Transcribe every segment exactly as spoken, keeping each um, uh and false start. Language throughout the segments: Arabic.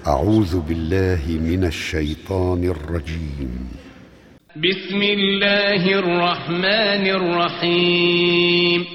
أعوذ بالله من الشيطان الرجيم. بسم الله الرحمن الرحيم.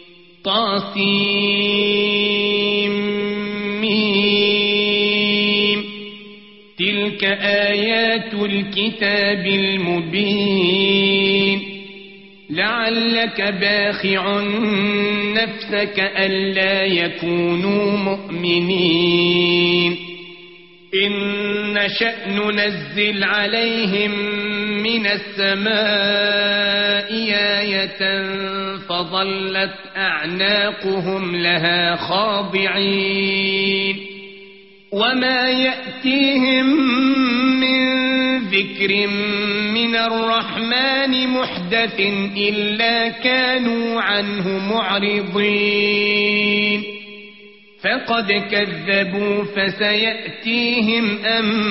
طاسيم. تلك آيات الكتاب المبين. لعلك باخع نفسك ألا يكونوا مؤمنين. إن نشأ ننزل عليهم من السماء آية فظلت أعناقهم لها خاضعين. وما يأتيهم من ذكر من الرحمن محدث إلا كانوا عنه معرضين. فقد كذبوا فسيأتيهم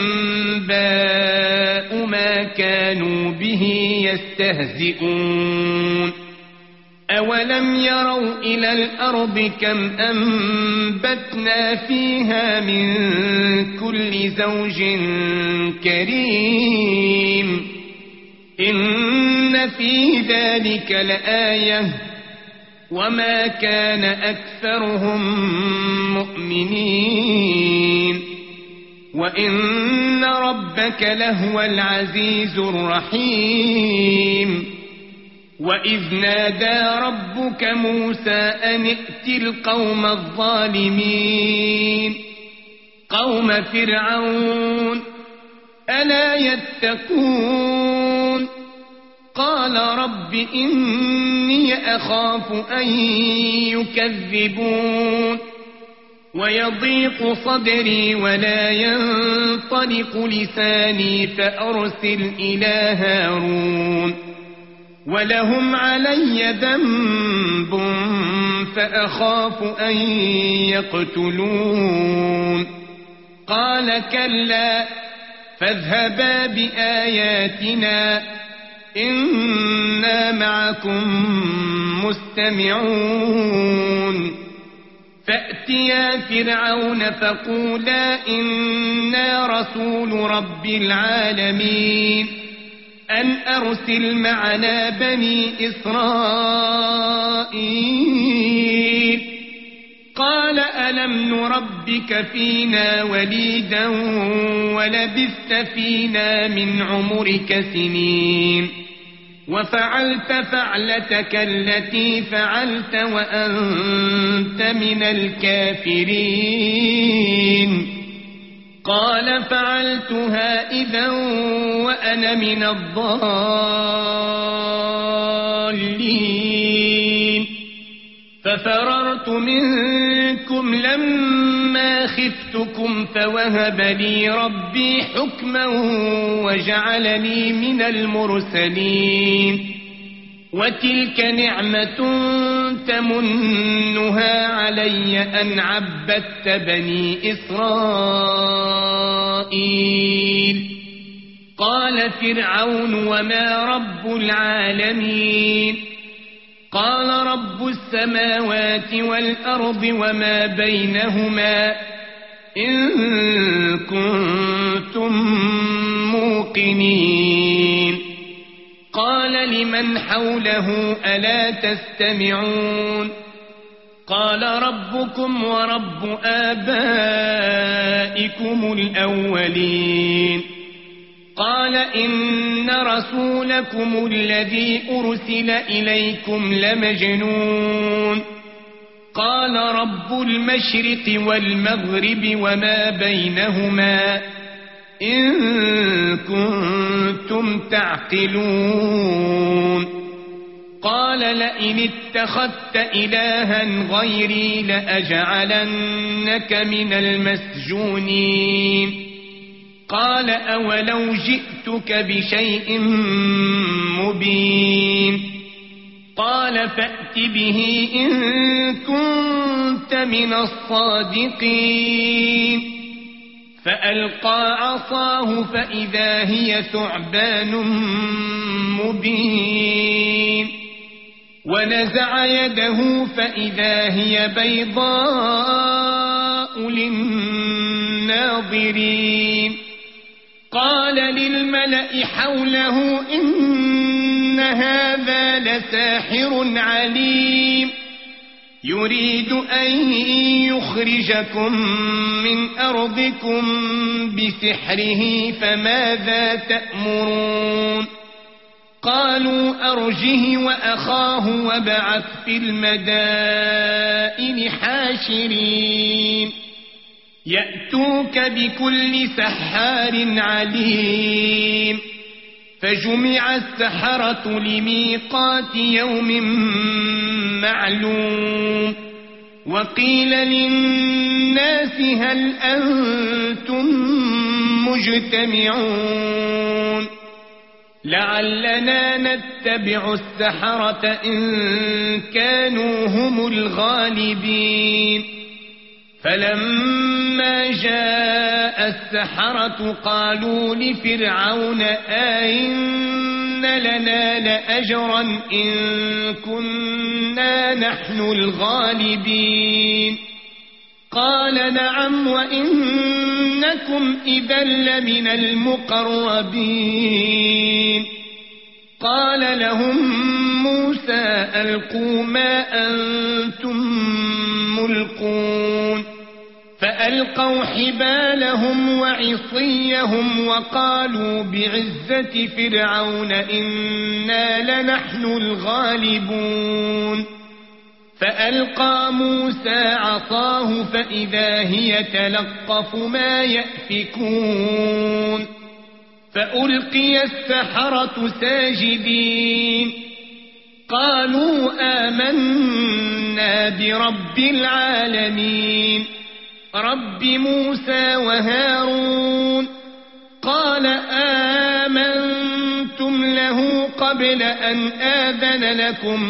أنباء ما كانوا به يستهزئون. أولم يروا إلى الأرض كم أنبتنا فيها من كل زوج كريم. إن في ذلك لآية وما كان أكثرهم مؤمنين. وإن ربك لهو العزيز الرحيم. وإذ نادى ربك موسى أن ائت القوم الظالمين قوم فرعون ألا يتقون. قال رب إني أخاف أن يكذبون ويضيق صدري ولا ينطلق لساني فأرسل إلى هارون ولهم علي ذنب فأخاف أن يقتلون. قال كلا فاذهبا بآياتنا إنا معكم مستمعون. فأتيا فرعون فقولا إنا رسول رب العالمين أن أرسل معنا بني إسرائيل. قال ألم نربك فينا وليدا ولبثت فينا من عمرك سنين وفعلت فعلتك التي فعلت وأنت من الكافرين. قال فعلتها إذا وأنا من الضالين. ففررت منكم لما خفتكم فوهب لي ربي حكما وجعلني من المرسلين. وتلك نعمة تمنها علي أن عبدت بني إسرائيل. قال فرعون وما رب العالمين. قال رب السماوات والأرض وما بينهما إن كنتم موقنين. قال لمن حوله ألا تستمعون. قال ربكم ورب آبائكم الأولين. قال إن رسولكم الذي أرسل إليكم لمجنون. قال رب المشرق والمغرب وما بينهما إن كنتم تعقلون. قال لئن اتخذت إلها غيري لأجعلنك من المسجونين. قال أولو جئتك بشيء مبين. قال فأت به إن كنت من الصادقين. فألقى عصاه فإذا هي ثعبان مبين. ونزع يده فإذا هي بيضاء للناظرين. الناظرين قال للملأ حوله إن هذا لساحر عليم يريد أن يخرجكم من أرضكم بسحره فماذا تأمرون قالوا أرجه وأخاه وابعث في المدائن حاشرين يأتوك بكل سحار عليم فجمع السحرة لميقات يوم معلوم وقيل للناس هل أنتم مجتمعون لعلنا نتبع السحرة إن كانوا هم الغالبين فلما جاء السحرة قالوا لفرعون أئن لنا لأجرا إن كنا نحن الغالبين قال نعم وإنكم إذا لمن المقربين قال لهم موسى ألقوا ما أنتم ملقون فألقوا حبالهم وعصيهم وقالوا بعزة فرعون إنا لنحن الغالبون فألقى موسى عصاه فإذا هي تلقف ما يأفكون فألقي السحرة ساجدين قالوا آمنا برب العالمين رب موسى وهارون قال آمنتم له قبل أن آذن لكم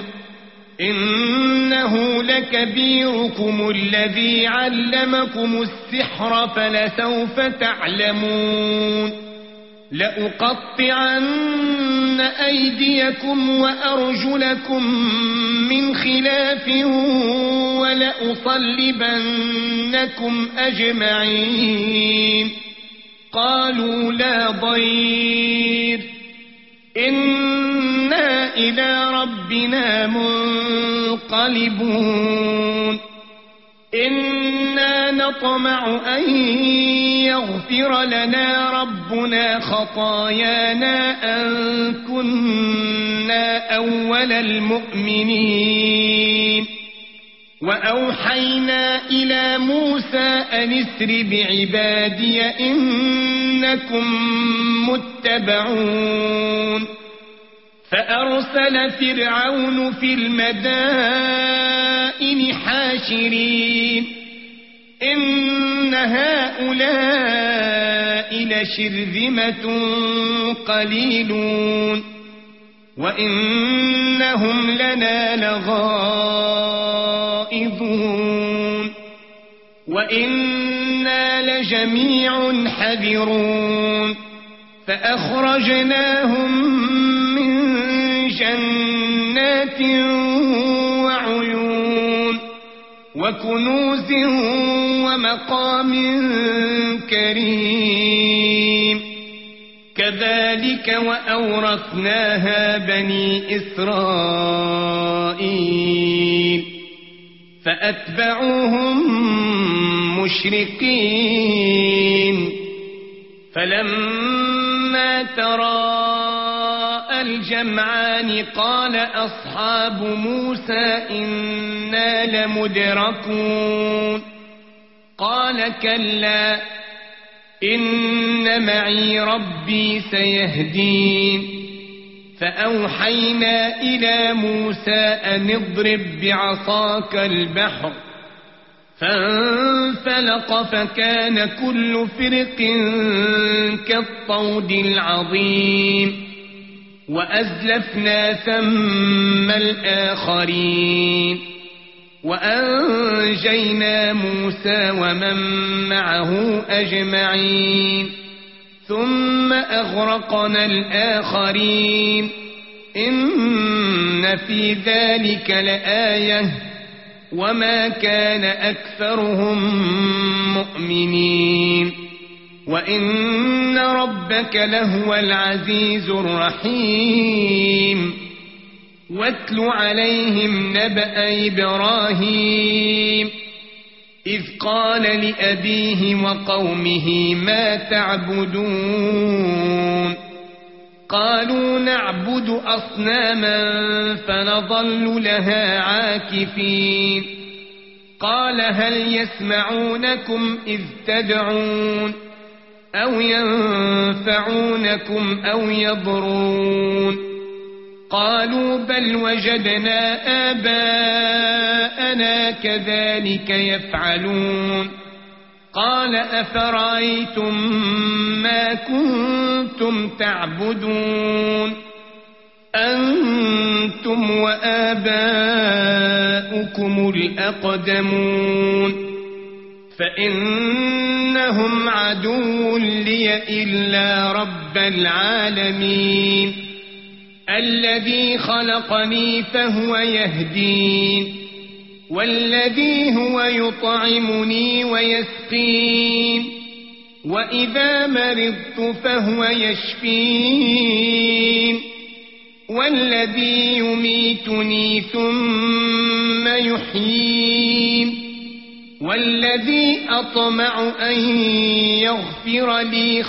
إنه لكبيركم الذي علمكم السحر فلسوف تعلمون لأقطعن أيديكم وأرجلكم من خلاف ولأصلبنكم أجمعين قالوا لا ضير إنا إلى ربنا منقلبون إنا نطمع أن يغفر لنا ربنا خطايانا أن كنا أول المؤمنين وأوحينا إلى موسى أن اسر بعبادي إنكم متبعون فأرسل فرعون في المدائن حاشرين إن هؤلاء لشرذمة قليلون وإنهم لنا لغائظون وإنا لجميع حذرون فأخرجناهم من جنات وعيون وكنوز ومقام كريم كذلك وأورثناها بني إسرائيل فأتبعوهم مشرقين فلما تراءى الجمعان قال أصحاب موسى إنا لمدركون قال كلا إن معي ربي سيهدين فأوحينا إلى موسى أن اضرب بعصاك البحر فانفلق فكان كل فرق كالطود العظيم وأزلفنا ثم الآخرين وأنجينا موسى ومن معه أجمعين ثم أغرقنا الآخرين إن في ذلك لآية وما كان أكثرهم مؤمنين وإن ربك لهو العزيز الرحيم واتل عليهم نبأ إبراهيم إذ قال لأبيه وقومه ما تعبدون قالوا نعبد أصناما فنظل لها عاكفين قال هل يسمعونكم إذ تدعون أو ينفعونكم أو يضرون قالوا بل وجدنا آباءنا كذلك يفعلون قال أفرأيتم ما كنتم تعبدون أنتم وآباؤكم الأقدمون فإنهم عدو لي إلا رب العالمين الذي خلقني فهو يهدين والذي هو يطعمني ويسقين وإذا مرضت فهو يشفين والذي يميتني ثم يحيين والذي أطمع أن يغفر لي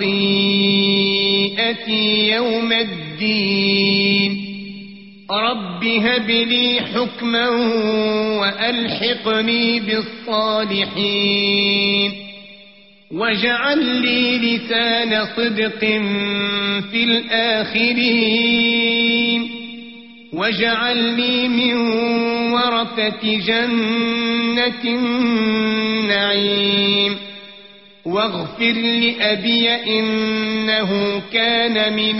خطيئتي يوم الدين رب هب لي حكما وألحقني بالصالحين واجعل لي لسان صدق في الآخرين واجعلني من ورثة جنة النعيم واغفر لأبي إنه كان من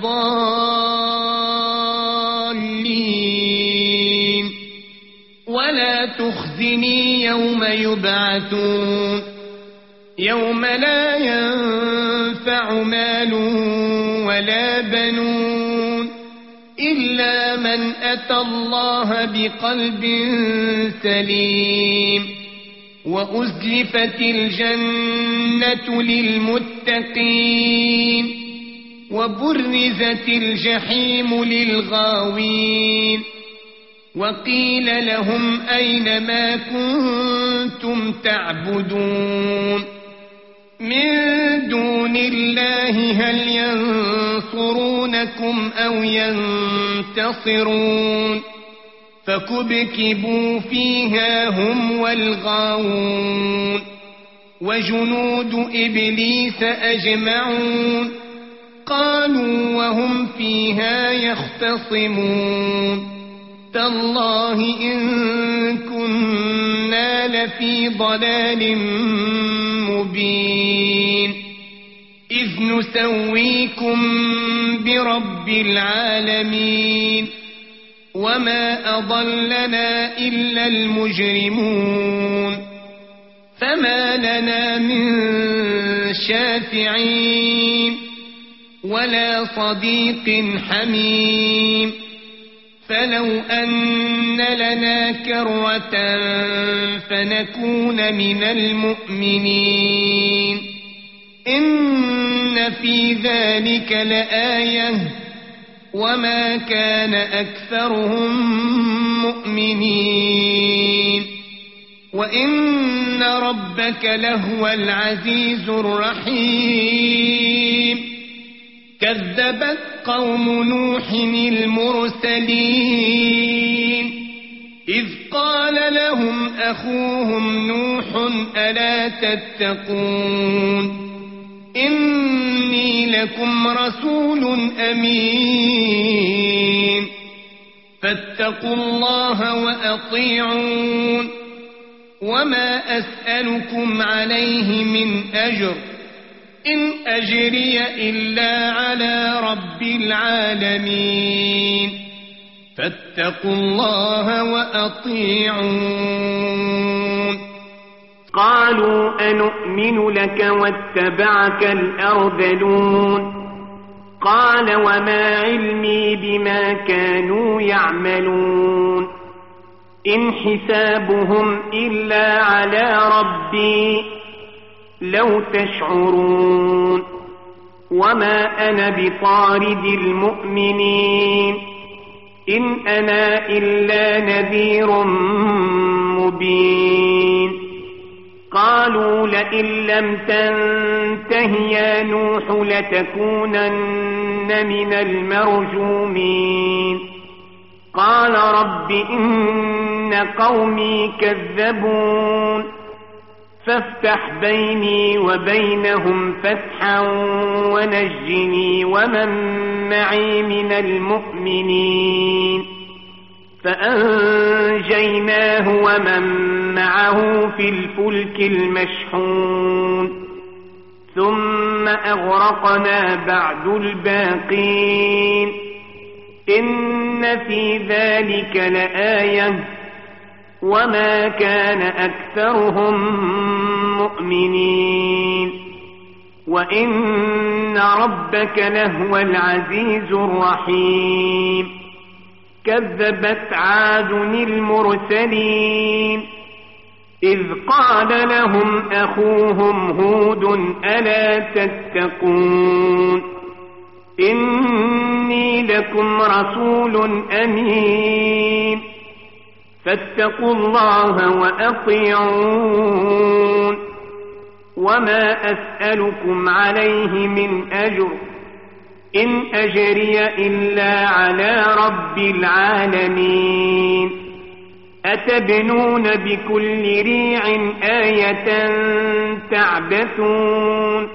الضالين ولا تخزني يوم يبعثون يوم لا ينفع مال ولا بنون إلا من أتى الله بقلب سليم وأزلفت الجنة للمتقين وبرزت الجحيم للغاوين وقيل لهم أين ما كنتم تعبدون من دون الله هل ينصرونكم أو ينتصرون فكبكبوا فيها هم والغاوون وجنود إبليس أجمعون قالوا وهم فيها يختصمون تالله إن كنا لفي ضلال مبين إذ نسويكم برب العالمين وما أضلنا إلا المجرمون فما لنا من شافعين ولا صديق حميم فلو أن لنا كرة فنكون من المؤمنين إن في ذلك لآية وما كان أكثرهم مؤمنين وإن ربك لهو العزيز الرحيم كذبت قوم نوح المرسلين إذ قال لهم أخوهم نوح ألا تتقون إني لكم رسول أمين فاتقوا الله وأطيعون وما أسألكم عليه من أجر إن أجري إلا على رب العالمين فاتقوا الله وأطيعون قالوا أنؤمن لك واتبعك الأرذلون قال وما علمي بما كانوا يعملون إن حسابهم إلا على ربي لو تشعرون وما أنا بطارد المؤمنين إن أنا إلا نذير مبين قالوا لئن لم تنته يا نوح لتكونن من المرجومين قال رب إن قومي كذبون فافتح بيني وبينهم فتحا ونجني ومن معي من المؤمنين فأنجيناه ومن معه في الفلك المشحون ثم أغرقنا بعد الباقين إن في ذلك لآية وما كان أكثرهم مؤمنين وإن ربك لهو العزيز الرحيم كذبت عاد المرسلين إذ قال لهم أخوهم هود ألا تتقون إني لكم رسول أمين فاتقوا الله وأطيعون وما أسألكم عليه من أجر إن أجري إلا على رب العالمين أتبنون بكل ريع آية تعبثون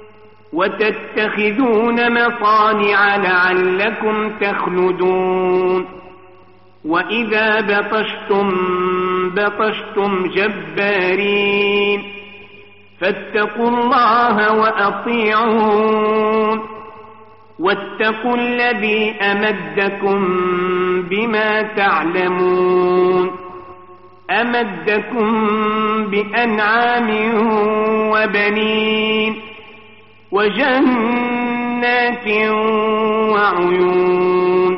وتتخذون مصانع لعلكم تخلدون وإذا بطشتم بطشتم جبارين فاتقوا الله وأطيعون واتقوا الذي أمدكم بما تعلمون أمدكم بأنعام وبنين وجنات وعيون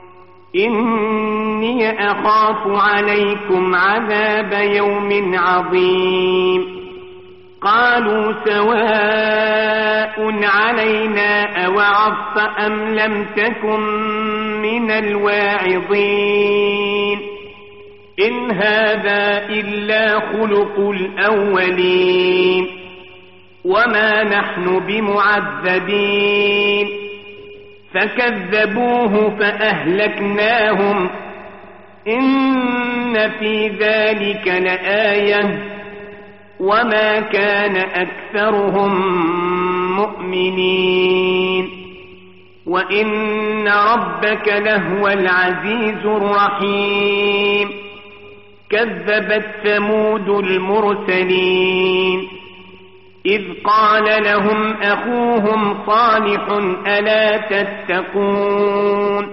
إني أخاف عليكم عذاب يوم عظيم قالوا سواء علينا أوعظت أم لم تكن من الواعظين إن هذا إلا خلق الأولين وما نحن بمعذبين فكذبوه فأهلكناهم إن في ذلك لآية وما كان أكثرهم مؤمنين وإن ربك لهو العزيز الرحيم كذبت ثمود المرسلين إذ قال لهم أخوهم صالح ألا تتقون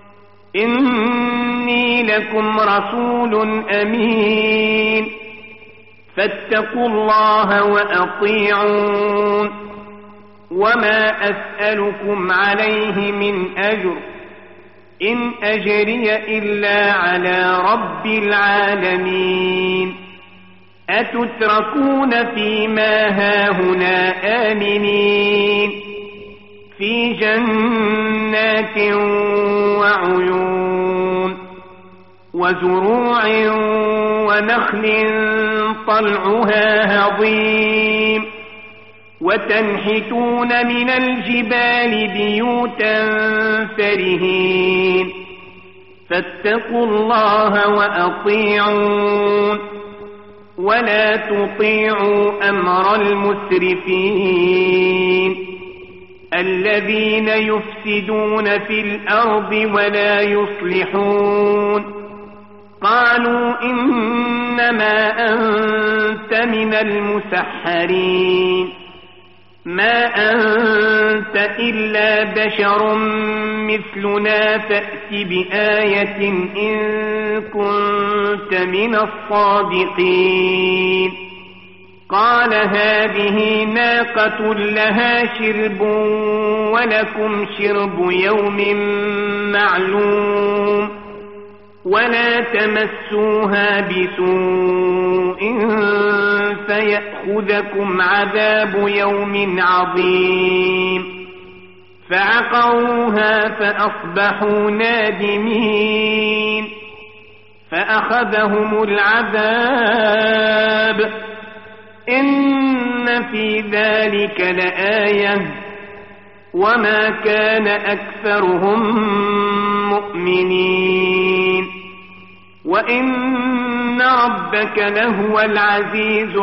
إني لكم رسول أمين فاتقوا الله وأطيعون وما أسألكم عليه من أجر إن أجري إلا على رب العالمين أتتركون فيما هاهنا آمنين في جنات وعيون وزروع ونخل طلعها هضيم وتنحتون من الجبال بيوتا فرهين فاتقوا الله وأطيعون ولا تطيعوا أمر المسرفين الذين يفسدون في الأرض ولا يصلحون قالوا إنما أنت من المسحرين ما أنت إلا بشر مثلنا فأت بآية إن كنت من الصادقين قال هذه ناقة لها شرب ولكم شرب يوم معلوم ولا تمسوها بسوء فيأخذكم عذاب يوم عظيم فعقروها فأصبحوا نادمين فأخذهم العذاب إن في ذلك لآية وما كان أكثرهم مؤمنين وإن ربك لهو العزيز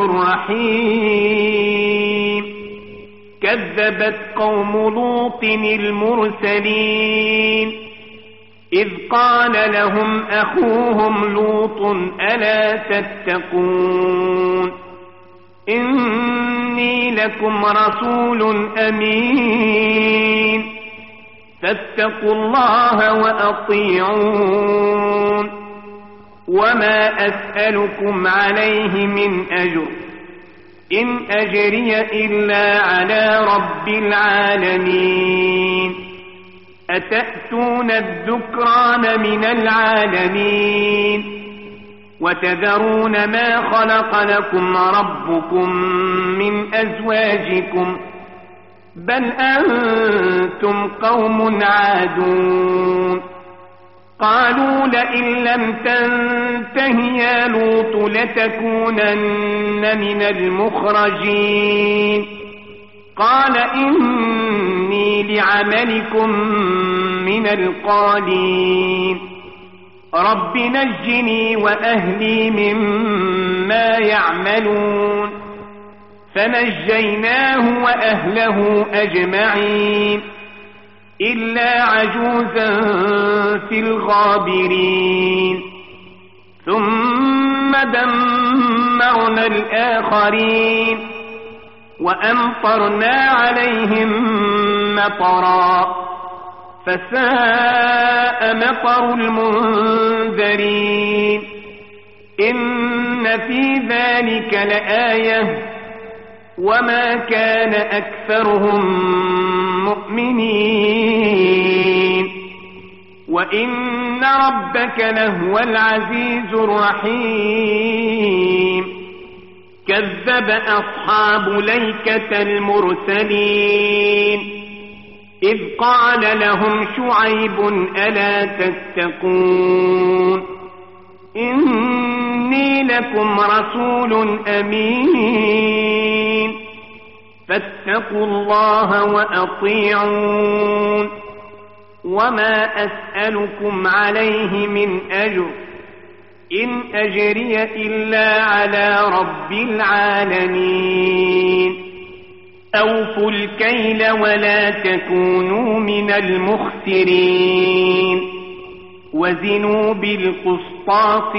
الرحيم كذبت قوم لوط المرسلين إذ قال لهم أخوهم لوط ألا تتقون إني لكم رسول أمين فاتقوا الله وأطيعون وما أسألكم عليه من أجر إن أجري إلا على رب العالمين أتأتون الذكران من العالمين وتذرون ما خلق لكم ربكم من أزواجكم بل أنتم قوم عادون قالوا لئن لم تنته يا لوط لتكونن من المخرجين قال إني لعملكم من القالين رب نجني وأهلي مما يعملون فنجيناه وأهله أجمعين إلا عجوزا في الغابرين ثم دمرنا الآخرين وأمطرنا عليهم مطرا فساء مطر المنذرين إن في ذلك لآية وما كان أكثرهم مؤمنين وإن ربك لهو العزيز الرحيم كذب أصحاب ليكة المرسلين إذ قال لهم شعيب ألا تتقون إني لكم رسول أمين فاتقوا الله وأطيعون وما أسألكم عليه من أجر إن أجري إلا على رب العالمين أوفوا الكيل ولا تكونوا من المخسرين وزنوا بالقسطاس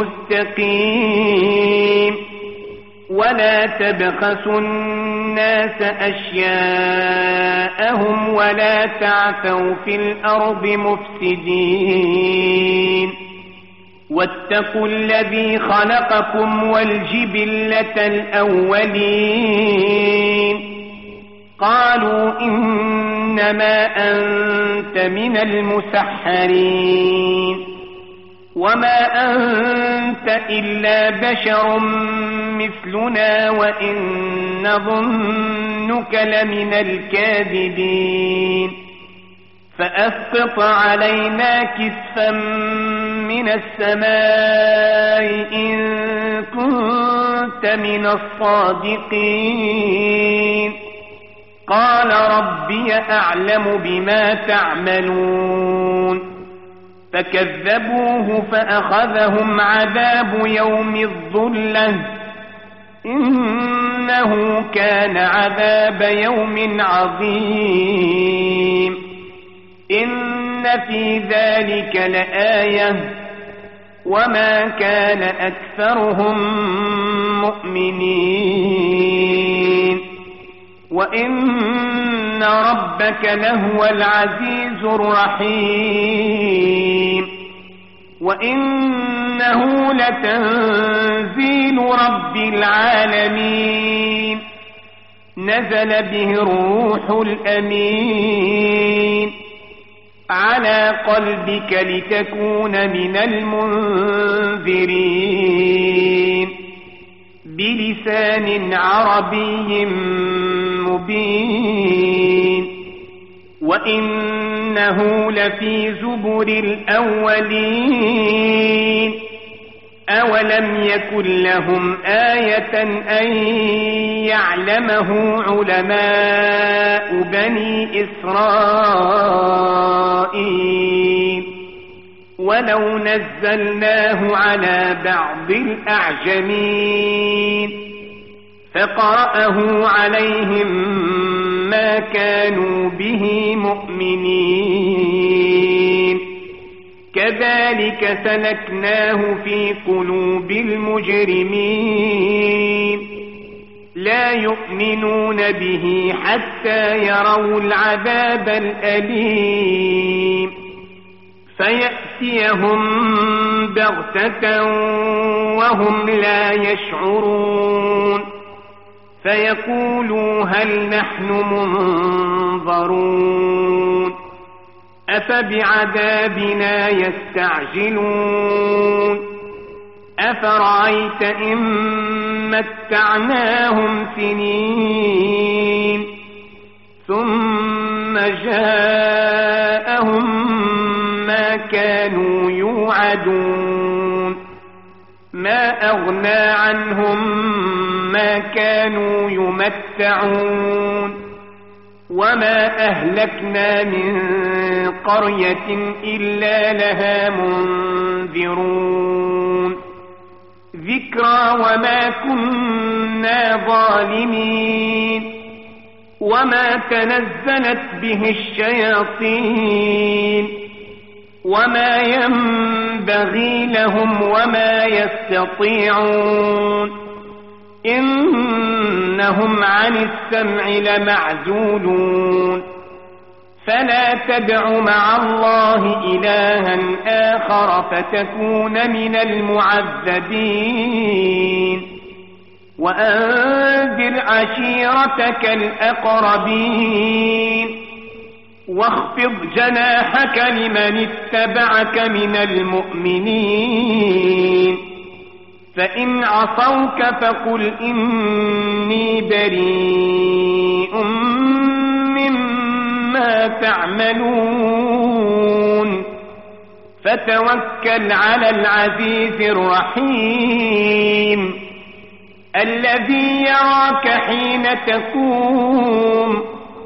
المستقيم ولا تبخسوا الناس أشياءهم ولا تعثوا في الأرض مفسدين واتقوا الذي خلقكم والجبلة الأولين قالوا إنما أنت من المسحرين وما أنت إلا بشر مثلنا وإن نظنك لمن الكاذبين فأسقط علينا كسفا من السماء إن كنت من الصادقين قال ربي أعلم بما تعملون فكذبوه فأخذهم عذاب يوم الظلة إنه كان عذاب يوم عظيم إن في ذلك لآية وما كان أكثرهم مؤمنين وإن ربك لهو العزيز الرحيم وإنه لتنزيل رب العالمين نزل به الروح الأمين على قلبك لتكون من المنذرين بلسان عربي مبين وإنه لفي زبر الأولين أولم يكن لهم آية أن يعلمه علماء بني إسرائيل ولو نزلناه على بعض الأعجمين فقرأه عليهم ما كانوا به مؤمنين كذلك سلكناه في قلوب المجرمين لا يؤمنون به حتى يروا العذاب الأليم فيأتيهم بغتة وهم لا يشعرون فيقولوا هل نحن منظرون أفبعذابنا يستعجلون أفرأيت إن متعناهم سنين ثم جاءهم ما كانوا يوعدون ما أغنى عنهم ما كانوا يمتعون وما أهلكنا من قرية إلا لها منذرون ذكرى وما كنا ظالمين وما تنزلت به الشياطين وما ينبغي لهم وما يستطيعون إنهم عن السمع لمعزولون فلا تدع مع الله إلها آخر فتكون من المعذبين وأنذر عشيرتك الأقربين واخفض جناحك لمن اتبعك من المؤمنين فإن عصوك فقل إني بريء مما تعملون فتوكل على العزيز الرحيم الذي يراك حين تقوم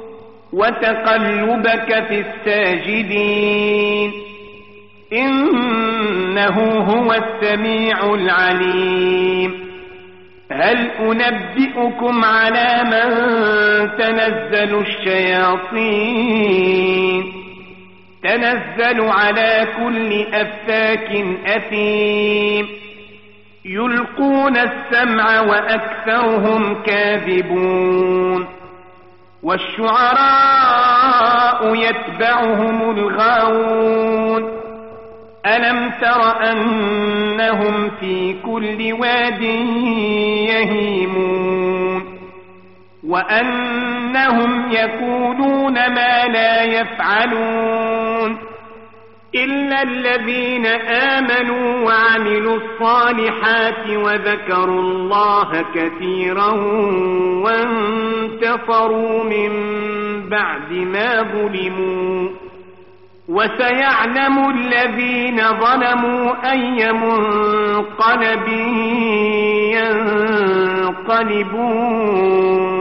وتقلبك في الساجدين إنه هو السميع العليم هل أنبئكم على من تنزل الشياطين تنزل على كل أفاك أثيم يلقون السمع وأكثرهم كاذبون والشعراء يتبعهم الغاوون ألم تر أنهم في كل واد يهيمون وأنهم يقولون ما لا يفعلون إلا الذين آمنوا وعملوا الصالحات وذكروا الله كثيرا وانتصروا من بعد ما ظلموا وسيعلم الذين ظلموا أي منقلب ينقلبون